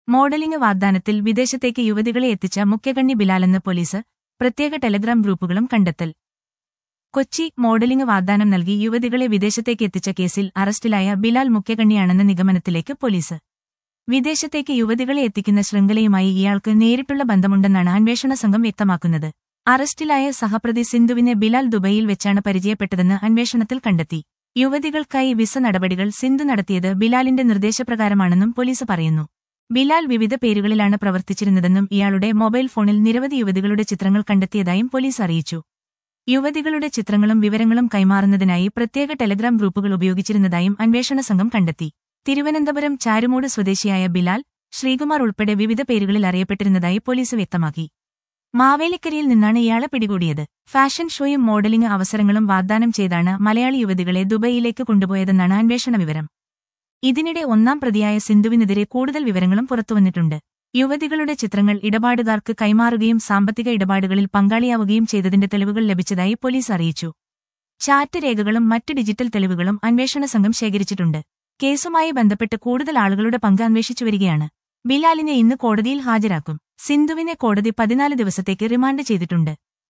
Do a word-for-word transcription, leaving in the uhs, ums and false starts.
Modelling വാഗ്ദാനത്തിൽ വിദേശത്തേക്ക് യുവതികളെ എത്തിച്ച മുഖ്യകണ്ണി ബിലാലെന്ന് പോലീസ്, പ്രത്യേക ടെലഗ്രാം ഗ്രൂപ്പുകളും കണ്ടെത്തൽ. കൊച്ചി മോഡലിംഗ് വാഗ്ദാനം നൽകി യുവതികളെ വിദേശത്തേക്ക് എത്തിച്ച കേസിൽ അറസ്റ്റിലായ ബിലാൽ മുഖ്യകണ്ണിയാണെന്ന നിഗമനത്തിലേക്ക് പോലീസ്. വിദേശത്തേക്ക് യുവതികളെ എത്തിക്കുന്ന ശൃംഖലയുമായി ഇയാൾക്ക് നേരിട്ടുള്ള ബന്ധമുണ്ടെന്നാണ് അന്വേഷണ സംഘം വ്യക്തമാക്കുന്നത്. അറസ്റ്റിലായ സഹപ്രതി സിന്ധുവിനെ ബിലാൽ ദുബൈയിൽ വെച്ചാണ് പരിചയപ്പെട്ടതെന്ന് അന്വേഷണത്തിൽ കണ്ടെത്തി. യുവതികൾക്കായി വിസ നടപടികൾ സിന്ധു നടത്തിയത് ബിലാലിന്റെ നിർദ്ദേശപ്രകാരമാണെന്നും പോലീസ് പറയുന്നു. ബിലാൽ വിവിധ പേരുകളിലാണ് പ്രവർത്തിച്ചിരുന്നതെന്നും ഇയാളുടെ മൊബൈൽ ഫോണിൽ നിരവധി യുവതികളുടെ ചിത്രങ്ങൾ കണ്ടെത്തിയതായും പോലീസ് അറിയിച്ചു. യുവതികളുടെ ചിത്രങ്ങളും വിവരങ്ങളും കൈമാറുന്നതിനായി പ്രത്യേക ടെലഗ്രാം ഗ്രൂപ്പുകൾ ഉപയോഗിച്ചിരുന്നതായും അന്വേഷണ സംഘം കണ്ടെത്തി. തിരുവനന്തപുരം ചാരുമൂട് സ്വദേശിയായ ബിലാൽ, ശ്രീകുമാർ ഉൾപ്പെടെ വിവിധ പേരുകളിൽ അറിയപ്പെട്ടിരുന്നതായി പോലീസ് വ്യക്തമാക്കി. മാവേലിക്കരയിൽ നിന്നാണ് ഇയാളെ പിടികൂടിയത്. ഫാഷൻ ഷോയും മോഡലിംഗ് അവസരങ്ങളും വാഗ്ദാനം ചെയ്താണ് മലയാളി യുവതികളെ ദുബൈയിലേക്ക് കൊണ്ടുപോയതെന്നാണ് അന്വേഷണ വിവരം. ഇതിനിടെ ഒന്നാം പ്രതിയായ സിന്ധുവിനെതിരെ കൂടുതൽ വിവരങ്ങളും പുറത്തുവന്നിട്ടുണ്ട്. യുവതികളുടെ ചിത്രങ്ങൾ ഇടപാടുകാർക്ക് കൈമാറുകയും സാമ്പത്തിക ഇടപാടുകളിൽ പങ്കാളിയാവുകയും ചെയ്തതിന്റെ തെളിവുകൾ ലഭിച്ചതായി പോലീസ് അറിയിച്ചു. ചാറ്റ് രേഖകളും മറ്റ് ഡിജിറ്റൽ തെളിവുകളും അന്വേഷണ സംഘം ശേഖരിച്ചിട്ടുണ്ട്. കേസുമായി ബന്ധപ്പെട്ട് കൂടുതൽ ആളുകളുടെ പങ്ക് അന്വേഷിച്ചുവരികയാണ്. ബിലാലിനെ ഇന്ന് കോടതിയിൽ ഹാജരാക്കും. സിന്ധുവിനെ കോടതി പതിനാല് ദിവസത്തേക്ക് റിമാൻഡ് ചെയ്തിട്ടുണ്ട്.